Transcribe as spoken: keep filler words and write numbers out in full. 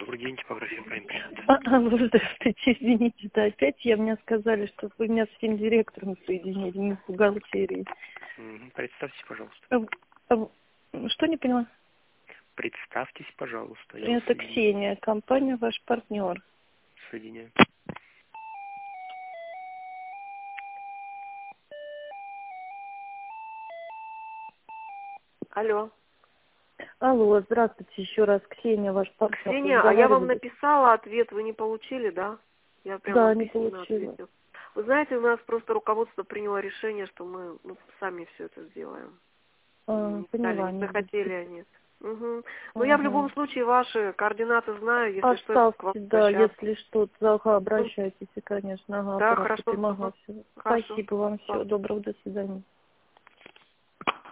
Добрый день, типография Prime пишет. А, алло, здравствуйте, извините, да, опять я, мне сказали, что вы меня с финдиректором соединили, не с бухгалтерией. Мгм. Представьтесь, пожалуйста. А, а, что не поняла? Представьтесь, пожалуйста. Я вас Это соединяю. Ксения, компания ваш партнер. Соединяю. Алло. Алло, здравствуйте еще раз, Ксения, ваш партнер. Ксения, а я вам написала ответ, вы не получили, да? Я прямо Да, не письменно получила. ответила. Вы знаете, у нас просто руководство приняло решение, что мы ну, сами все это сделаем. А, Не стали, поняла, не не захотели они. Угу. Но я в Ага. любом случае ваши координаты знаю, если что, я к вам Оставьте, да, обращаться. если что-то, ага, обращайтесь, и, конечно, ага, Да, аппарат хорошо. помогал. Хорошо. Спасибо вам, всего Ладно. доброго, до свидания.